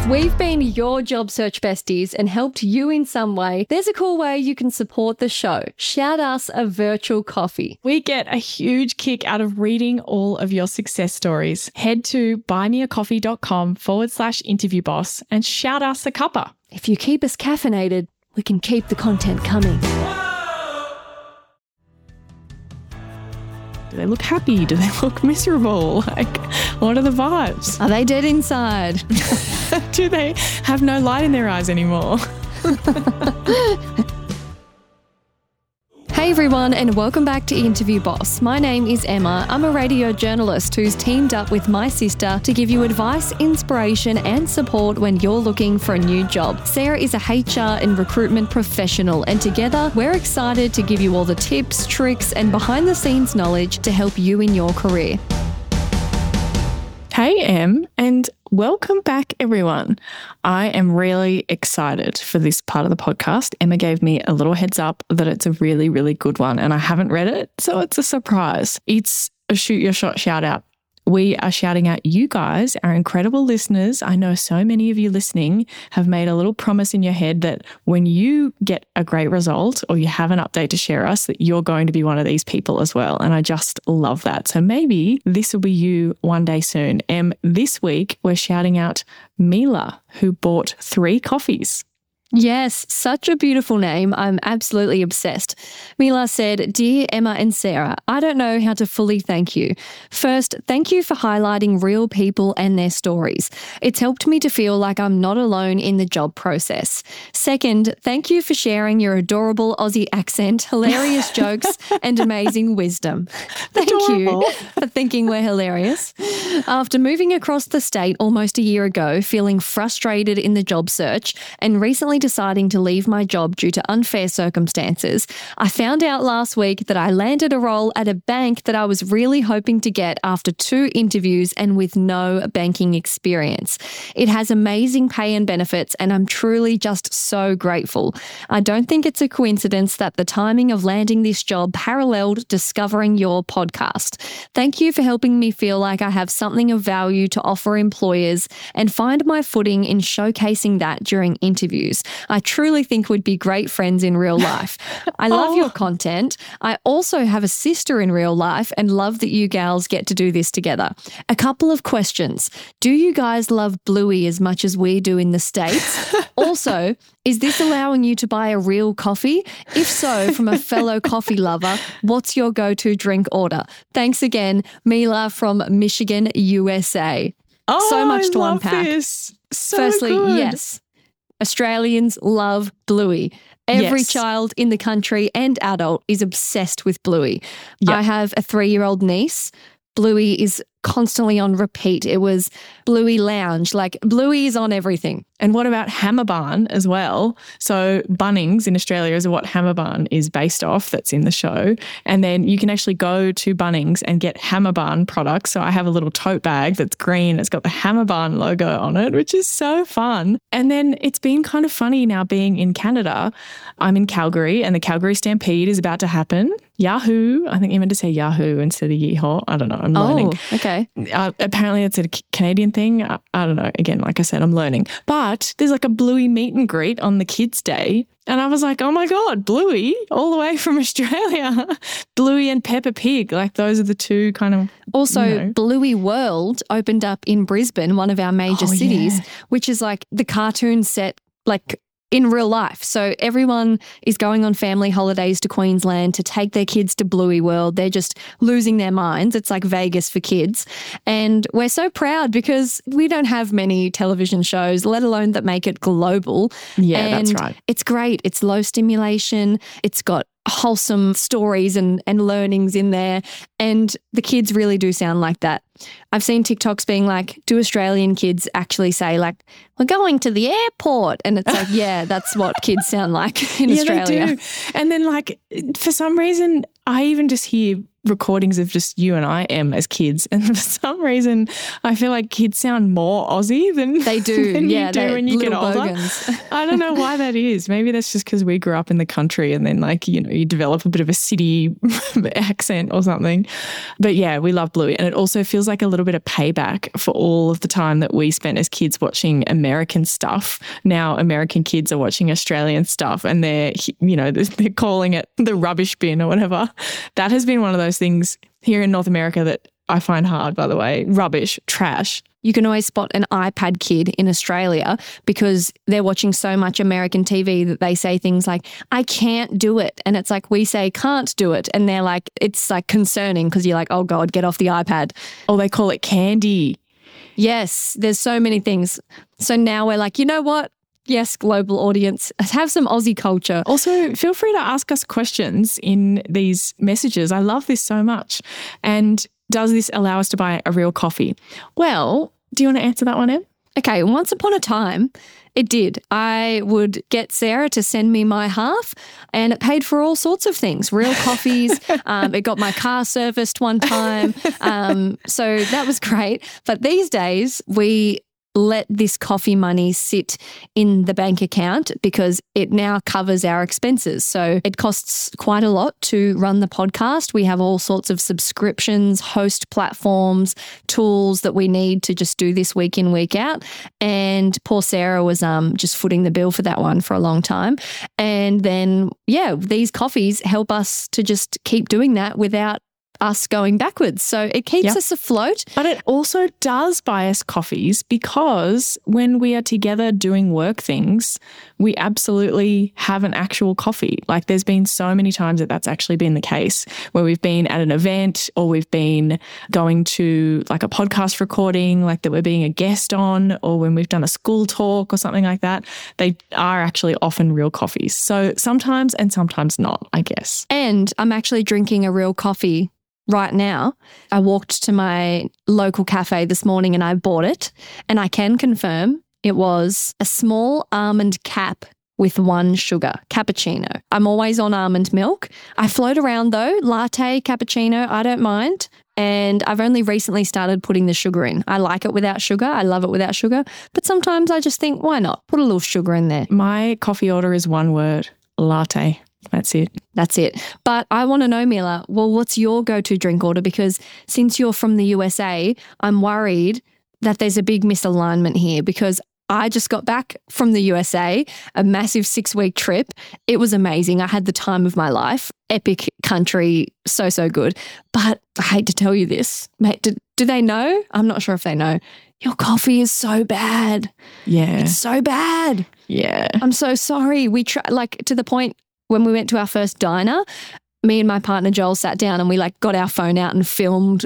we've been your job search besties and helped you in some way, there's a cool way you can support the show. Shout us a virtual coffee. We get a huge kick out of reading all of your success stories. Head to buymeacoffee.com/interviewboss and shout us a cuppa. If you keep us caffeinated, we can keep the content coming. Do they look happy? Do they look miserable? Like, what are the vibes? Are they dead inside? Do they have no light in their eyes anymore? Hey everyone, and welcome back to Interview Boss. My name is Emma. I'm a radio journalist who's teamed up with my sister to give you advice, inspiration and support when you're looking for a new job. Sarah is a HR and recruitment professional, and together we're excited to give you all the tips, tricks and behind the scenes knowledge to help you in your career. Hey Em, and welcome back everyone. I am really excited for this part of the podcast. Emma gave me a little heads up that it's a really, really good one and I haven't read it, so it's a surprise. It's a shoot your shot shout out. We are shouting out you guys, our incredible listeners. I know so many of you listening have made a little promise in your head that when you get a great result or you have an update to share us, that you're going to be one of these people as well. And I just love that. So maybe this will be you one day soon. This week we're shouting out Mila, who bought 3 coffees. Yes, such a beautiful name. I'm absolutely obsessed. Mila said, "Dear Emma and Sarah, I don't know how to fully thank you. First, thank you for highlighting real people and their stories. It's helped me to feel like I'm not alone in the job process. Second, thank you for sharing your adorable Aussie accent, hilarious jokes and amazing wisdom. Thank you for thinking we're hilarious. After moving across the state almost a year ago, feeling frustrated in the job search and recently deciding to leave my job due to unfair circumstances, I found out last week that I landed a role at a bank that I was really hoping to get after 2 interviews and with no banking experience. It has amazing pay and benefits, and I'm truly just so grateful. I don't think it's a coincidence that the timing of landing this job paralleled discovering your podcast. Thank you for helping me feel like I have something of value to offer employers and find my footing in showcasing that during interviews. I truly think we'd be great friends in real life. I love your content. I also have a sister in real life and love that you gals get to do this together. A couple of questions. Do you guys love Bluey as much as we do in the States? Also, is this allowing you to buy a real coffee? If so, from a fellow coffee lover, what's your go-to drink order? Thanks again, Mila from Michigan, USA." So much to unpack. This. So Firstly, good. yes. Australians love Bluey. Every child in the country and adult is obsessed with Bluey. Yep. I have a 3-year-old niece. Bluey is constantly on repeat. It was Bluey Lounge. Like, Bluey is on everything. And what about Hammer Barn as well? So Bunnings in Australia is what Hammer Barn is based off, that's in the show. And then you can actually go to Bunnings and get Hammer Barn products. So I have a little tote bag that's green. It's got the Hammer Barn logo on it, which is so fun. And then it's been kind of funny now being in Canada. I'm in Calgary and the Calgary Stampede is about to happen. Yahoo. I think you meant to say Yahoo instead of Yeehaw. I don't know. I'm learning. Oh, okay. Apparently it's a Canadian thing. I don't know. Again, like I said, I'm learning. But there's like a Bluey meet and greet on the Kids' Day. And I was like, oh my God, Bluey, all the way from Australia. Bluey and Peppa Pig. Like, those are the two kind of... Also, Bluey World opened up in Brisbane, one of our major cities, which is like the cartoon set, like, in real life. So everyone is going on family holidays to Queensland to take their kids to Bluey World. They're just losing their minds. It's like Vegas for kids. And we're so proud because we don't have many television shows, let alone that make it global. Yeah, and that's right. It's great. It's low stimulation. It's got wholesome stories and learnings in there. And the kids really do sound like that. I've seen TikToks being like, do Australian kids actually say like, we're going to the airport? And it's like, yeah, that's what kids sound like in Australia. They do. And then like, for some reason, I even just hear recordings of just you and I, as kids. And for some reason, I feel like kids sound more Aussie than they do. than yeah, you do when you get older. Bogans. I don't know why that is. Maybe that's just because we grew up in the country and then you develop a bit of a city accent or something. But yeah, we love Bluey. And it also feels like a little bit of payback for all of the time that we spent as kids watching American stuff. Now American kids are watching Australian stuff and they're calling it the rubbish bin or whatever. That has been one of those things here in North America that I find hard, by the way. Rubbish, trash. You can always spot an iPad kid in Australia because they're watching so much American TV that they say things like, I can't do it. And it's like, we say can't do it. And they're like, it's like concerning because you're like, oh God, get off the iPad. Or they call it candy. Yes, there's so many things. So now we're like, you know what? Yes, global audience, have some Aussie culture. Also, feel free to ask us questions in these messages. I love this so much. And does this allow us to buy a real coffee? Well, do you want to answer that one, Em? Okay, once upon a time, it did. I would get Sarah to send me my half and it paid for all sorts of things, real coffees. It got my car serviced one time. So that was great. But these days, we let this coffee money sit in the bank account because it now covers our expenses. So it costs quite a lot to run the podcast. We have all sorts of subscriptions, host platforms, tools that we need to just do this week in, week out. And poor Sarah was just footing the bill for that one for a long time. And then, these coffees help us to just keep doing that without us going backwards. So it keeps us afloat. But it also does buy us coffees because when we are together doing work things, we absolutely have an actual coffee. Like there's been so many times that that's actually been the case where we've been at an event or we've been going to like a podcast recording, like that we're being a guest on, or when we've done a school talk or something like that. They are actually often real coffees. So sometimes and sometimes not, I guess. And I'm actually drinking a real coffee right now. I walked to my local cafe this morning and I bought it, and I can confirm it was a small almond cap with 1 sugar, cappuccino. I'm always on almond milk. I float around though, latte, cappuccino, I don't mind. And I've only recently started putting the sugar in. I like it without sugar. I love it without sugar. But sometimes I just think, why not? Put a little sugar in there. My coffee order is one word, latte. That's it. That's it. But I want to know, Mila, well, what's your go-to drink order? Because since you're from the USA, I'm worried that there's a big misalignment here because I just got back from the USA, a massive 6-week trip. It was amazing. I had the time of my life. Epic country, so good. But I hate to tell you this, mate, do they know? I'm not sure if they know. Your coffee is so bad. Yeah. It's so bad. Yeah. I'm so sorry. We to the point when we went to our first diner, me and my partner Joel sat down and we got our phone out and filmed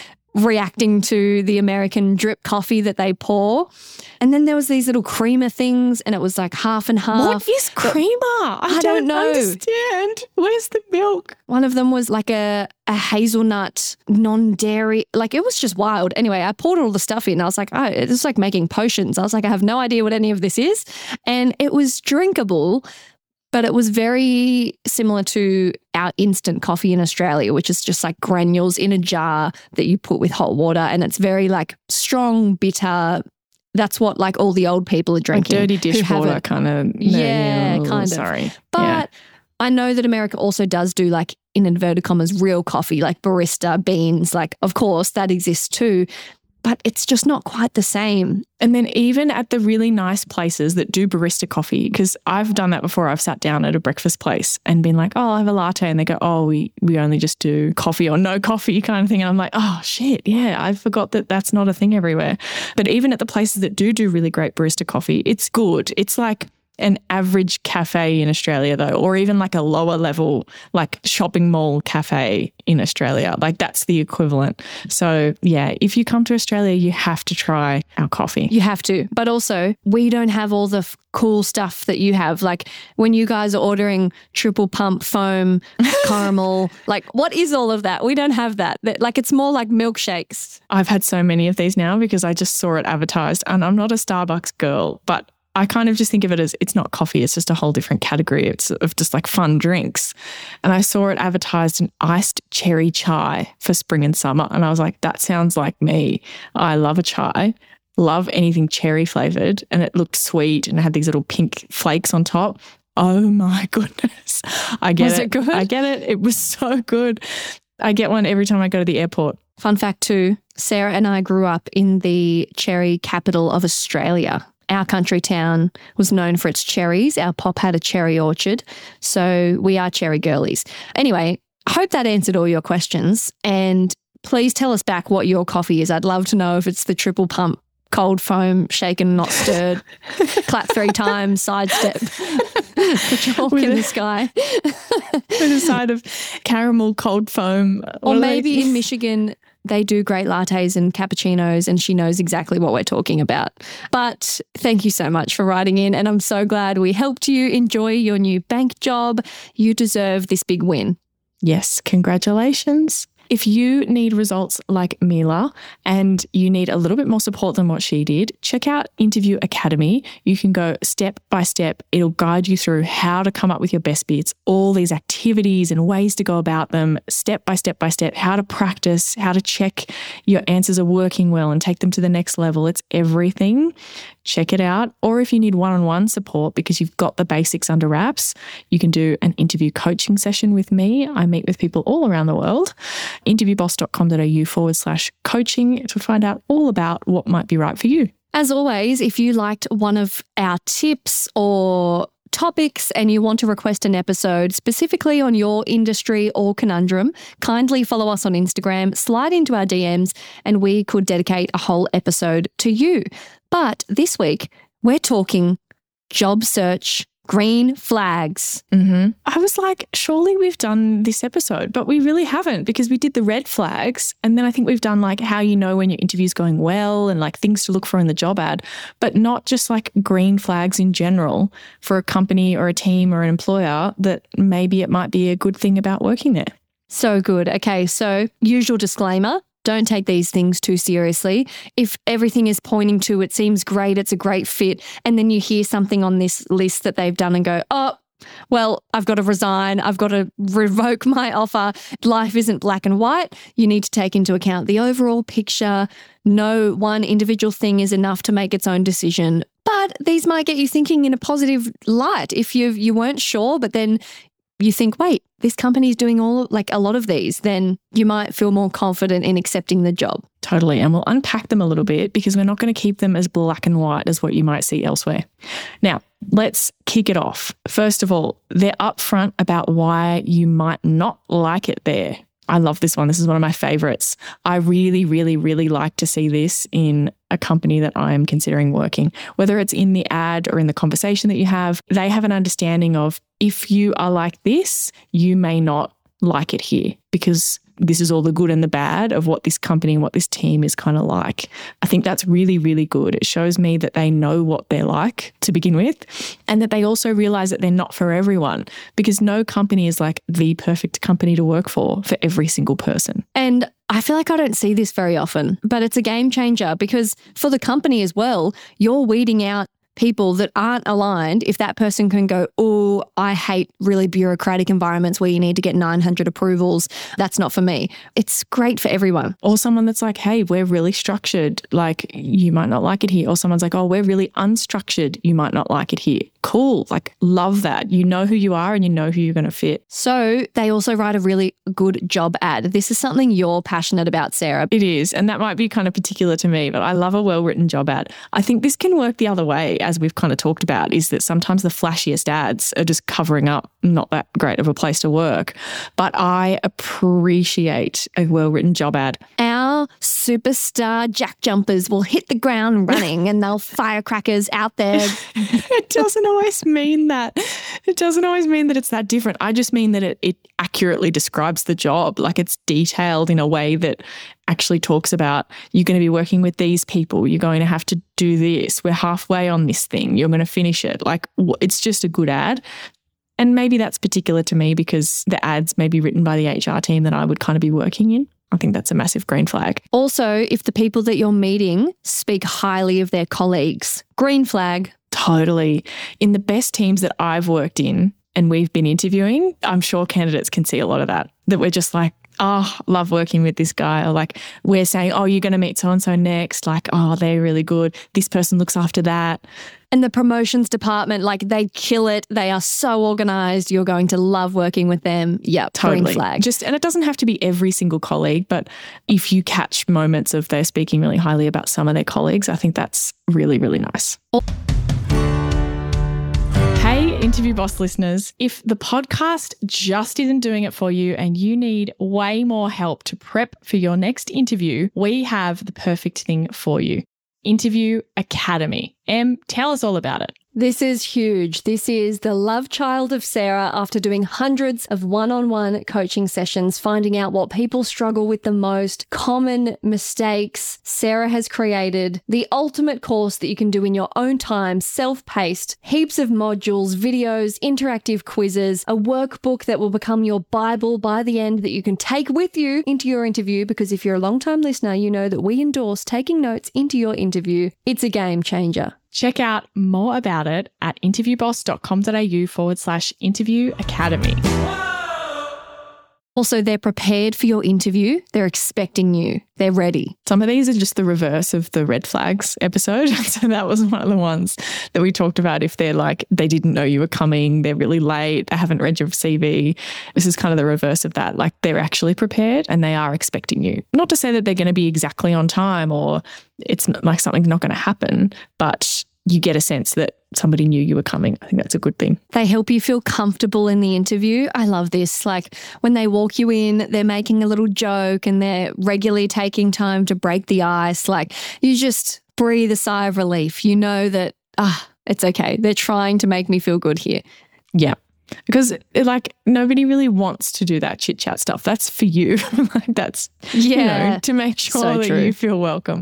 reacting to the American drip coffee that they pour. And then there was these little creamer things and it was half and half. What is creamer? I don't know. Understand. Where's the milk? One of them was a hazelnut, non-dairy. It was just wild. Anyway, I poured all the stuff in. I was like, oh, it's like making potions. I was like, I have no idea what any of this is. And it was drinkable, but it was very similar to our instant coffee in Australia, which is just granules in a jar that you put with hot water. And it's very strong, bitter. That's what all the old people are drinking. Dirty dishwater kind of. Yeah, kind of. Sorry. But I know that America also does do in inverted commas, real coffee, barista beans. Of course, that exists too. But it's just not quite the same. And then even at the really nice places that do barista coffee, because I've done that before. I've sat down at a breakfast place and been like, oh, I'll have a latte. And they go, oh, we only just do coffee or no coffee kind of thing. And I'm like, oh, shit, yeah, I forgot that that's not a thing everywhere. But even at the places that do really great barista coffee, it's good. It's an average cafe in Australia though, or even a lower level, shopping mall cafe in Australia. That's the equivalent. So yeah, if you come to Australia, you have to try our coffee. You have to. But also, we don't have all the cool stuff that you have. When you guys are ordering triple pump foam, caramel, what is all of that? We don't have that. It's more like milkshakes. I've had so many of these now because I just saw it advertised, and I'm not a Starbucks girl, but I kind of just think of it as it's not coffee. It's just a whole different category. It's of just like fun drinks. And I saw it advertised an iced cherry chai for spring and summer. And I was like, that sounds like me. I love a chai, love anything cherry flavored. And it looked sweet and it had these little pink flakes on top. Oh my goodness. I get it. Was it good? I get it. It was so good. I get one every time I go to the airport. Fun fact too, Sarah and I grew up in the cherry capital of Australia. Our country town was known for its cherries. Our pop had a cherry orchard. So we are cherry girlies. Anyway, I hope that answered all your questions. And please tell us back what your coffee is. I'd love to know if it's the triple pump, cold foam, shaken, not stirred, clap 3 times, sidestep, the chalk in the sky. With a side of caramel cold foam. Or maybe in Michigan, they do great lattes and cappuccinos and she knows exactly what we're talking about. But thank you so much for writing in and I'm so glad we helped you enjoy your new bank job. You deserve this big win. Yes, congratulations. If you need results like Mila and you need a little bit more support than what she did, check out Interview Academy. You can go step by step. It'll guide you through how to come up with your best bits, all these activities and ways to go about them, step by step by step, how to practice, how to check your answers are working well and take them to the next level. It's everything. Check it out. Or if you need one-on-one support because you've got the basics under wraps, you can do an interview coaching session with me. I meet with people all around the world. interviewboss.com.au/coaching to find out all about what might be right for you. As always, if you liked one of our tips or topics and you want to request an episode specifically on your industry or conundrum, kindly follow us on Instagram, slide into our DMs, and we could dedicate a whole episode to you. But this week, we're talking job search green flags. I was like, surely we've done this episode, but we really haven't because we did the red flags. And then I think we've done like how you know when your interview's going well and like things to look for in the job ad, but not just like green flags in general for a company or a team or an employer that maybe it might be a good thing about working there. So good. Okay, so usual disclaimer. Don't take these things too seriously. If everything is pointing to it seems great, it's a great fit, and then you hear something on this list that they've done and go, oh, well, I've got to resign, I've got to revoke my offer, life isn't black and white. You need to take into account the overall picture. No one individual thing is enough to make its own decision, but these might get you thinking in a positive light. If you weren't sure, but then you think, wait, this company's doing a lot of these, then you might feel more confident in accepting the job. Totally. And we'll unpack them a little bit because we're not going to keep them as black and white as what you might see elsewhere. Now, let's kick it off. First of all, they're upfront about why you might not like it there. I love this one. This is one of my favorites. I really, really, really like to see this in a company that I am considering working, whether it's in the ad or in the conversation that you have. They have an understanding of if you are like this, you may not like it here because this is all the good and the bad of what this company and what this team is kind of like. I think that's really, really good. It shows me that they know what they're like to begin with and that they also realize that they're not for everyone because no company is like the perfect company to work for every single person. And I feel like I don't see this very often, but it's a game changer because for the company as well, you're weeding out people that aren't aligned. If that person can go, oh, I hate really bureaucratic environments where you need to get 900 approvals. That's not for me. It's great for everyone. Or someone that's like, hey, we're really structured. Like you might not like it here. Or someone's like, oh, we're really unstructured. You might not like it here. Cool. Like love that. You know who you are and you know who you're going to fit. So they also write a really good job ad. This is something you're passionate about, Sarah. It is. And that might be kind of particular to me, but I love a well-written job ad. I think this can work the other way, as we've kind of talked about, is that sometimes the flashiest ads are just covering up not that great of a place to work. But I appreciate a well-written job ad. Our superstar jack jumpers will hit the ground running and they'll firecrackers out there. It doesn't always mean that. It doesn't always mean that it's that different. I just mean that it accurately describes the job. Like it's detailed in a way that actually talks about you're going to be working with these people. You're going to have to do this. We're halfway on this thing. You're going to finish it. Like it's just a good ad. And maybe that's particular to me because the ads may be written by the HR team that I would kind of be working in. I think that's a massive green flag. Also, if the people that you're meeting speak highly of their colleagues, green flag. Totally. In the best teams that I've worked in and we've been interviewing, I'm sure candidates can see a lot of that we're just like, oh, love working with this guy. Or like we're saying, oh, you're going to meet so-and-so next. Like, oh, they're really good. This person looks after that. And the promotions department, like they kill it. They are so organized. You're going to love working with them. Yep, totally. Green flag. And it doesn't have to be every single colleague, but if you catch moments of they're speaking really highly about some of their colleagues, I think that's really, really nice. Hey, Interview Boss listeners, if the podcast just isn't doing it for you and you need way more help to prep for your next interview, we have the perfect thing for you. Interview Academy. Em, tell us all about it. This is huge. This is the love child of Sarah after doing hundreds of one-on-one coaching sessions, finding out what people struggle with the most, common mistakes. Sarah has created the ultimate course that you can do in your own time, self-paced, heaps of modules, videos, interactive quizzes, a workbook that will become your Bible by the end that you can take with you into your interview, because if you're a long-time listener, you know that we endorse taking notes into your interview. It's a game changer. Check out more about it at interviewboss.com.au/interview academy. Also, they're prepared for your interview. They're expecting you. They're ready. Some of these are just the reverse of the red flags episode. So that was one of the ones that we talked about. If they're like, they didn't know you were coming, they're really late, they haven't read your CV. This is kind of the reverse of that. Like they're actually prepared and they are expecting you. Not to say that they're going to be exactly on time or it's like something's not going to happen, but you get a sense that somebody knew you were coming. I think that's a good thing. They help you feel comfortable in the interview. I love this. Like when they walk you in, they're making a little joke and they're regularly taking time to break the ice. Like you just breathe a sigh of relief. You know that, it's okay. They're trying to make me feel good here. Yeah. Because like nobody really wants to do that chit chat stuff. That's for you. Like that's, to make sure that you feel welcome.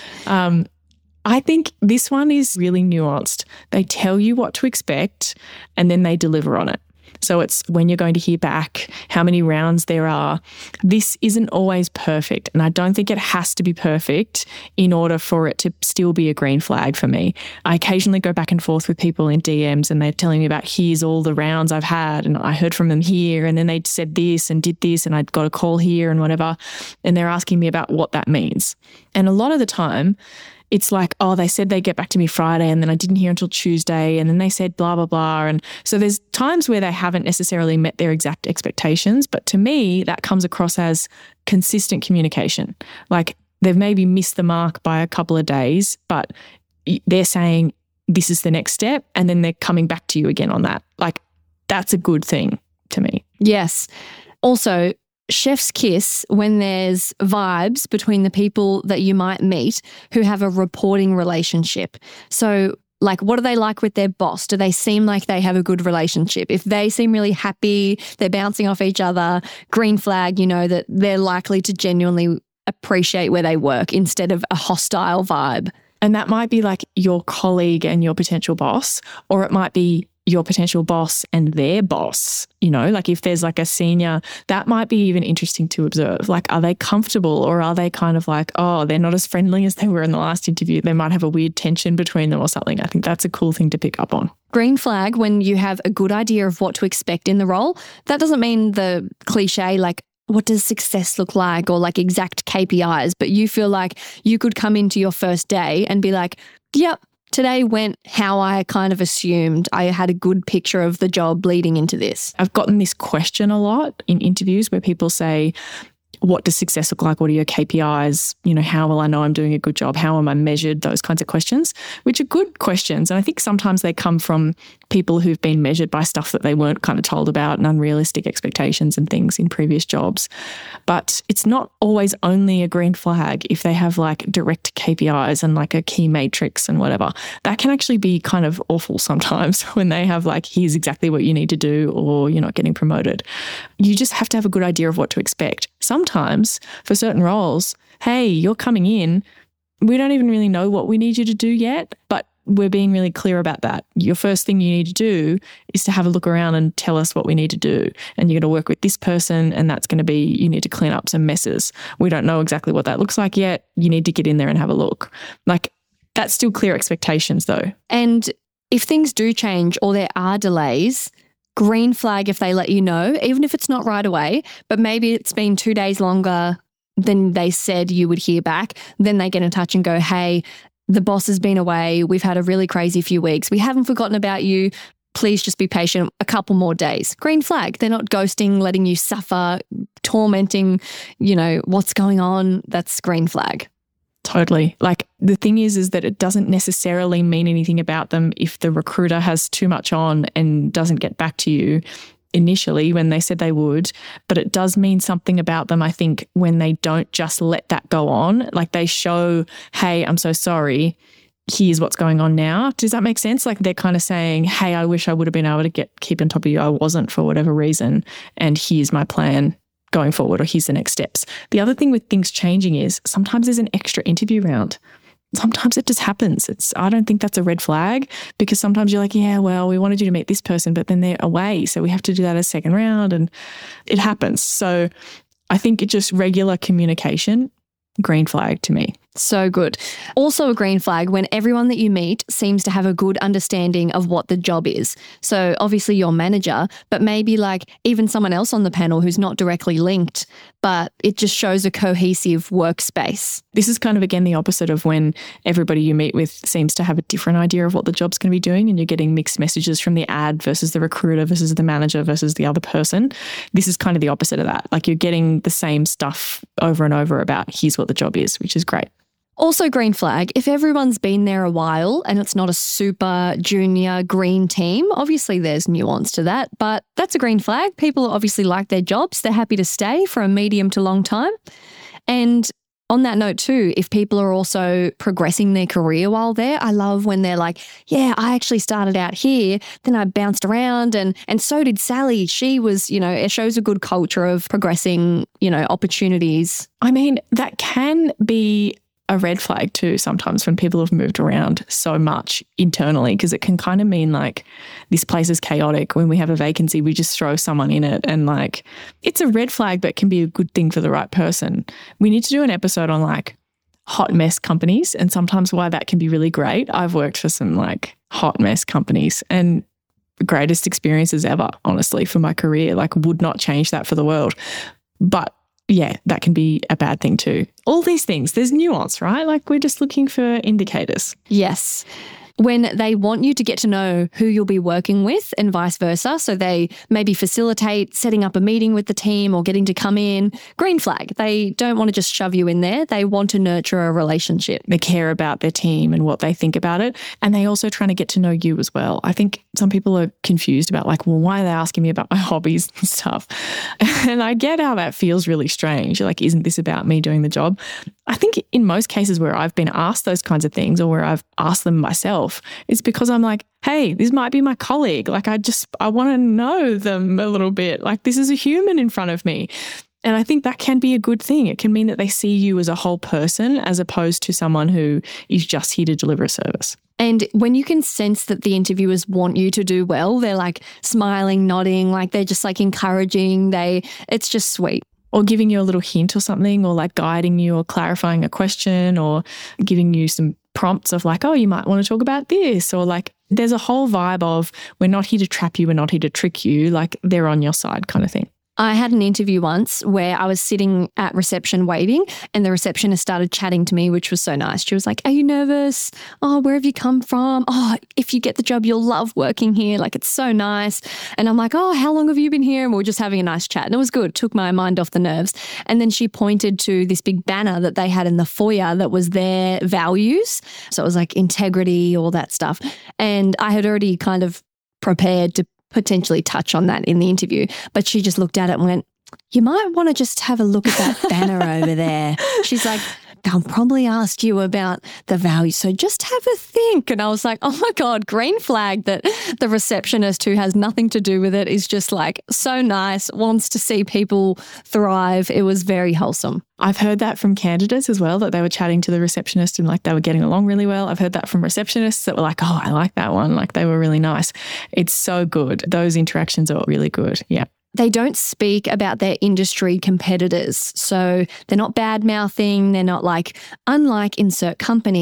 I think this one is really nuanced. They tell you what to expect and then they deliver on it. So it's when you're going to hear back, how many rounds there are. This isn't always perfect, and I don't think it has to be perfect in order for it to still be a green flag for me. I occasionally go back and forth with people in DMs and they're telling me about here's all the rounds I've had and I heard from them here and then they said this and did this and I'd got a call here and whatever, and they're asking me about what that means. And a lot of the time, it's like, oh, they said they'd get back to me Friday and then I didn't hear until Tuesday and then they said blah, blah, blah. And so there's times where they haven't necessarily met their exact expectations. But to me, that comes across as consistent communication. Like they've maybe missed the mark by a couple of days, but they're saying this is the next step and then they're coming back to you again on that. Like that's a good thing to me. Yes. Also, chef's kiss when there's vibes between the people that you might meet who have a reporting relationship. So like, what are they like with their boss? Do they seem like they have a good relationship? If they seem really happy, they're bouncing off each other, green flag, you know that they're likely to genuinely appreciate where they work instead of a hostile vibe. And that might be like your colleague and your potential boss, or it might be your potential boss and their boss, you know, like if there's like a senior, that might be even interesting to observe. Like, are they comfortable or are they kind of like, oh, they're not as friendly as they were in the last interview. They might have a weird tension between them or something. I think that's a cool thing to pick up on. Green flag when you have a good idea of what to expect in the role. That doesn't mean the cliche, like, what does success look like or like exact KPIs, but you feel like you could come into your first day and be like, yep, today went how I kind of assumed. I had a good picture of the job leading into this. I've gotten this question a lot in interviews where people say, what does success look like? What are your KPIs? You know, how will I know I'm doing a good job? How am I measured? Those kinds of questions, which are good questions. And I think sometimes they come from people who've been measured by stuff that they weren't kind of told about and unrealistic expectations and things in previous jobs. But it's not always only a green flag if they have like direct KPIs and like a key matrix and whatever. That can actually be kind of awful sometimes when they have like, here's exactly what you need to do or you're not getting promoted. You just have to have a good idea of what to expect. Sometimes for certain roles, hey, you're coming in, we don't even really know what we need you to do yet, but we're being really clear about that. Your first thing you need to do is to have a look around and tell us what we need to do. And you're going to work with this person and that's going to be, you need to clean up some messes. We don't know exactly what that looks like yet. You need to get in there and have a look. Like that's still clear expectations though. And if things do change or there are delays, green flag if they let you know, even if it's not right away, but maybe it's been 2 days longer than they said you would hear back. Then they get in touch and go, hey, the boss has been away. We've had a really crazy few weeks. We haven't forgotten about you. Please just be patient a couple more days. Green flag. They're not ghosting, letting you suffer, tormenting, what's going on. That's green flag. Totally. Like the thing is that it doesn't necessarily mean anything about them if the recruiter has too much on and doesn't get back to you initially when they said they would, but it does mean something about them, I think, when they don't just let that go on. Like they show, hey, I'm so sorry. Here's what's going on now. Does that make sense? Like they're kind of saying, hey, I wish I would have been able to keep on top of you. I wasn't for whatever reason. And here's my plan going forward, or here's the next steps. The other thing with things changing is sometimes there's an extra interview round. Sometimes it just happens. I don't think that's a red flag, because sometimes you're like, yeah, well, we wanted you to meet this person, but then they're away. So we have to do that as second round, and it happens. So I think it's just regular communication, green flag to me. So good. Also a green flag when everyone that you meet seems to have a good understanding of what the job is. So obviously your manager, but maybe like even someone else on the panel who's not directly linked, but it just shows a cohesive workspace. This is kind of, again, the opposite of when everybody you meet with seems to have a different idea of what the job's going to be doing, and you're getting mixed messages from the ad versus the recruiter versus the manager versus the other person. This is kind of the opposite of that. Like you're getting the same stuff over and over about here's what the job is, which is great. Also green flag, if everyone's been there a while and it's not a super junior green team, obviously there's nuance to that, but that's a green flag. People obviously like their jobs. They're happy to stay for a medium to long time. And on that note too, if people are also progressing their career while there, I love when they're like, yeah, I actually started out here, then I bounced around and so did Sally. She was, it shows a good culture of progressing, opportunities. I mean, that can be a red flag too sometimes when people have moved around so much internally, because it can kind of mean like this place is chaotic. When we have a vacancy, we just throw someone in it, and like it's a red flag but can be a good thing for the right person. We need to do an episode on like hot mess companies and sometimes why that can be really great. I've worked for some like hot mess companies and greatest experiences ever, honestly, for my career. Like would not change that for the world. But yeah, that can be a bad thing too. All these things, there's nuance, right? Like we're just looking for indicators. Yes. When they want you to get to know who you'll be working with and vice versa. So they maybe facilitate setting up a meeting with the team or getting to come in. Green flag. They don't want to just shove you in there. They want to nurture a relationship. They care about their team and what they think about it. And they also trying to get to know you as well. I think some people are confused about like, well, why are they asking me about my hobbies and stuff? And I get how that feels really strange. Like, isn't this about me doing the job? I think in most cases where I've been asked those kinds of things or where I've asked them myself, it's because I'm like, hey, this might be my colleague. Like I want to know them a little bit. Like this is a human in front of me. And I think that can be a good thing. It can mean that they see you as a whole person as opposed to someone who is just here to deliver a service. And when you can sense that the interviewers want you to do well, they're like smiling, nodding, like they're just like encouraging. It's just sweet. Or giving you a little hint or something, or like guiding you or clarifying a question or giving you some prompts of like, oh, you might want to talk about this, or like there's a whole vibe of we're not here to trap you, we're not here to trick you, like they're on your side kind of thing. I had an interview once where I was sitting at reception waiting and the receptionist started chatting to me, which was so nice. She was like, are you nervous? Oh, where have you come from? Oh, if you get the job, you'll love working here. Like, it's so nice. And I'm like, oh, how long have you been here? And we were just having a nice chat. And it was good. It took my mind off the nerves. And then she pointed to this big banner that they had in the foyer that was their values. So it was like integrity, all that stuff. And I had already kind of prepared to potentially touch on that in the interview. But she just looked at it and went, you might want to just have a look at that banner over there. She's like, they'll probably ask you about the value. So just have a think. And I was like, oh my God, green flag that the receptionist who has nothing to do with it is just like so nice, wants to see people thrive. It was very wholesome. I've heard that from candidates as well, that they were chatting to the receptionist and like they were getting along really well. I've heard that from receptionists that were like, oh, I like that one. Like they were really nice. It's so good. Those interactions are really good. Yeah. They don't speak about their industry competitors. So they're not bad-mouthing. They're not like, unlike insert company,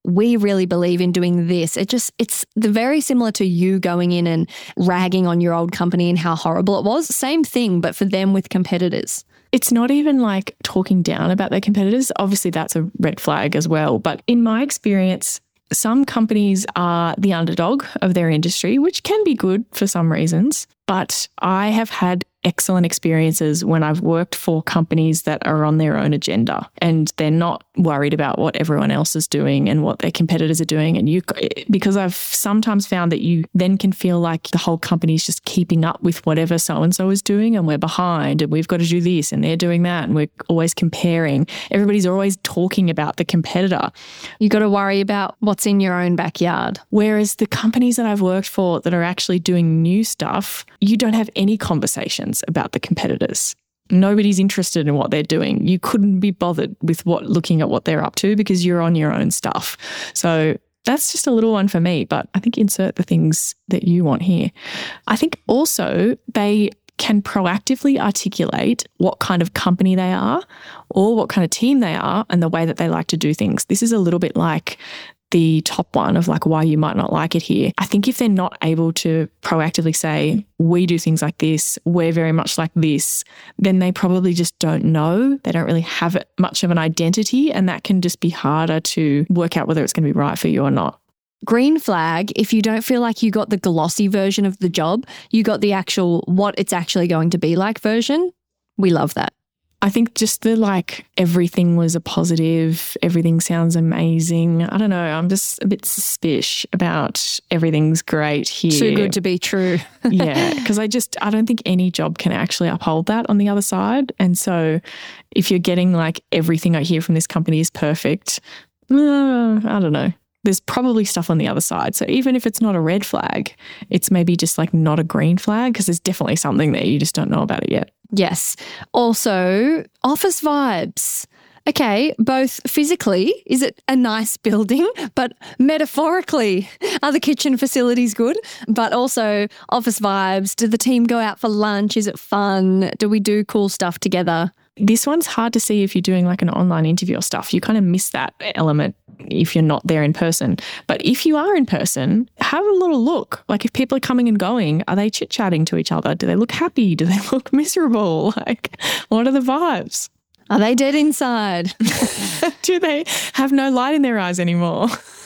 we really believe in doing this. It's very similar to you going in and ragging on your old company and how horrible it was. Same thing, but for them with competitors. It's not even like talking down about their competitors. Obviously, that's a red flag as well. But in my experience, some companies are the underdog of their industry, which can be good for some reasons. But I have had excellent experiences when I've worked for companies that are on their own agenda and they're not worried about what everyone else is doing and what their competitors are doing. And because I've sometimes found that you then can feel like the whole company is just keeping up with whatever so-and-so is doing and we're behind and we've got to do this and they're doing that and we're always comparing. Everybody's always talking about the competitor. You got to worry about what's in your own backyard. Whereas the companies that I've worked for that are actually doing new stuff, you don't have any conversations about the competitors. Nobody's interested in what they're doing. You couldn't be bothered with looking at what they're up to because you're on your own stuff. So that's just a little one for me, but I think insert the things that you want here. I think also they can proactively articulate what kind of company they are or what kind of team they are and the way that they like to do things. This is a little bit like the top one of like why you might not like it here. I think if they're not able to proactively say, we do things like this, we're very much like this, then they probably just don't know. They don't really have much of an identity, and that can just be harder to work out whether it's going to be right for you or not. Green flag, if you don't feel like you got the glossy version of the job, you got the actual what it's actually going to be like version. We love that. I think just the like everything was a positive, everything sounds amazing. I don't know. I'm just a bit suspicious about everything's great here. Too good to be true. Yeah, because I don't think any job can actually uphold that on the other side. And so if you're getting like everything I hear from this company is perfect, I don't know. There's probably stuff on the other side. So even if it's not a red flag, it's maybe just like not a green flag because there's definitely something there. You just don't know about it yet. Yes. Also, office vibes. Okay, both physically, is it a nice building? But metaphorically, are the kitchen facilities good? But also office vibes. Do the team go out for lunch? Is it fun? Do we do cool stuff together? This one's hard to see if you're doing like an online interview or stuff. You kind of miss that element if you're not there in person. But if you are in person, have a little look. Like if people are coming and going, are they chit-chatting to each other? Do they look happy? Do they look miserable? Like, what are the vibes? Are they dead inside? Do they have no light in their eyes anymore?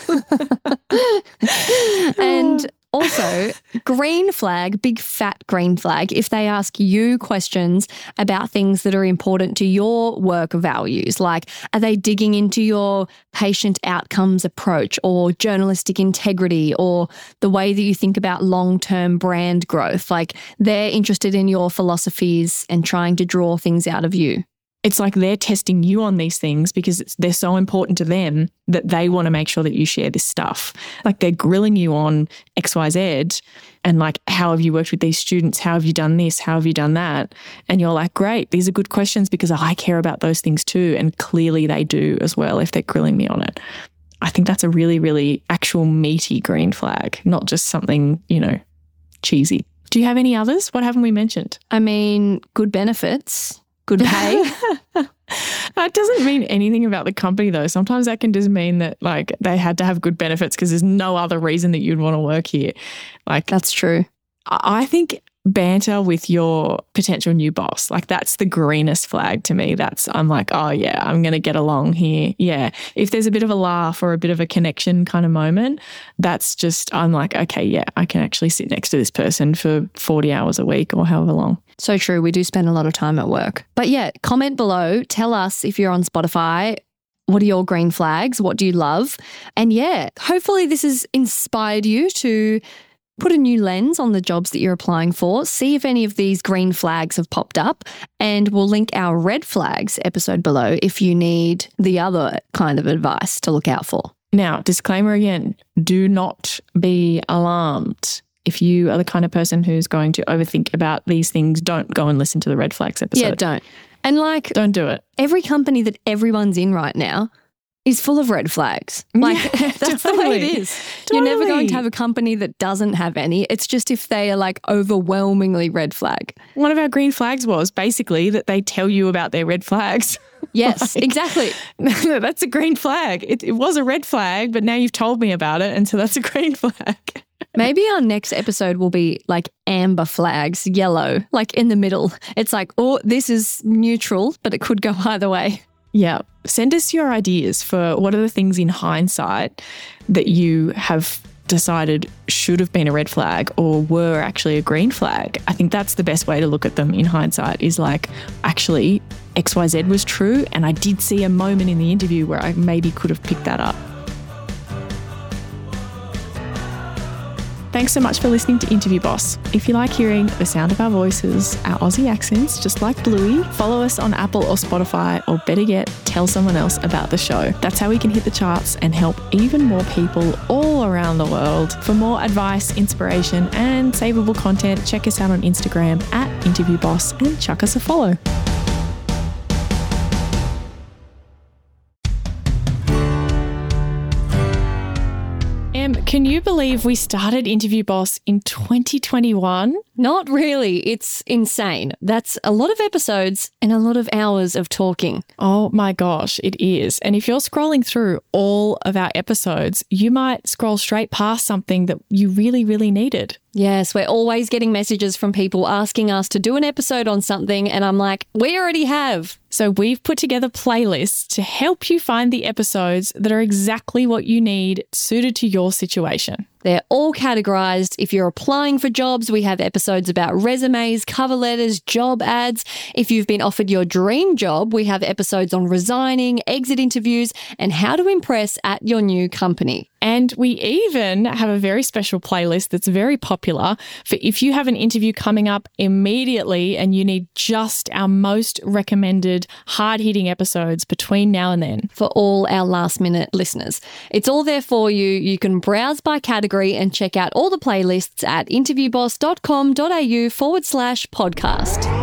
And also, green flag, big fat green flag, if they ask you questions about things that are important to your work values, like are they digging into your patient outcomes approach or journalistic integrity or the way that you think about long-term brand growth, like they're interested in your philosophies and trying to draw things out of you. It's like they're testing you on these things because they're so important to them that they want to make sure that you share this stuff. Like they're grilling you on XYZ and like, how have you worked with these students? How have you done this? How have you done that? And you're like, great, these are good questions because I care about those things too. And clearly they do as well if they're grilling me on it. I think that's a really, really actual meaty green flag, not just something, cheesy. Do you have any others? What haven't we mentioned? I mean, good benefits. Good pay. That doesn't mean anything about the company though. Sometimes that can just mean that like they had to have good benefits because there's no other reason that you'd want to work here. Like that's true. I think banter with your potential new boss, like that's the greenest flag to me. I'm like, oh yeah, I'm going to get along here. Yeah. If there's a bit of a laugh or a bit of a connection kind of moment, I'm like, okay, yeah, I can actually sit next to this person for 40 hours a week or however long. So true. We do spend a lot of time at work. But yeah, comment below. Tell us if you're on Spotify. What are your green flags? What do you love? And yeah, hopefully this has inspired you to put a new lens on the jobs that you're applying for. See if any of these green flags have popped up. And we'll link our red flags episode below if you need the other kind of advice to look out for. Now, disclaimer again, do not be alarmed. If you are the kind of person who's going to overthink about these things, don't go and listen to the red flags episode. Yeah, don't. And don't do it. Every company that everyone's in right now, is full of red flags. Like, that's the way it is. You're never going to have a company that doesn't have any. It's just if they are like overwhelmingly red flag. One of our green flags was basically that they tell you about their red flags. Yes, exactly. That's a green flag. It was a red flag, but now you've told me about it, and so that's a green flag. Maybe our next episode will be like amber flags, yellow, like in the middle. It's like, oh, this is neutral, but it could go either way. Yeah. Send us your ideas for what are the things in hindsight that you have decided should have been a red flag or were actually a green flag. I think that's the best way to look at them in hindsight, is like, actually, XYZ was true, and I did see a moment in the interview where I maybe could have picked that up. Thanks so much for listening to Interview Boss. If you like hearing the sound of our voices, our Aussie accents, just like Bluey, follow us on Apple or Spotify, or better yet, tell someone else about the show. That's how we can hit the charts and help even more people all around the world. For more advice, inspiration, and savable content, check us out on Instagram @InterviewBoss and chuck us a follow. Can you believe we started Interview Boss in 2021? Not really. It's insane. That's a lot of episodes and a lot of hours of talking. Oh my gosh, it is. And if you're scrolling through all of our episodes, you might scroll straight past something that you really, really needed. Yes, we're always getting messages from people asking us to do an episode on something, and I'm like, we already have. So we've put together playlists to help you find the episodes that are exactly what you need, suited to your situation. They're all categorized. If you're applying for jobs, we have episodes about resumes, cover letters, job ads. If you've been offered your dream job, we have episodes on resigning, exit interviews, and how to impress at your new company. And we even have a very special playlist that's very popular for if you have an interview coming up immediately and you need just our most recommended hard-hitting episodes between now and then. For all our last-minute listeners. It's all there for you. You can browse by category and check out all the playlists at interviewboss.com.au/podcast.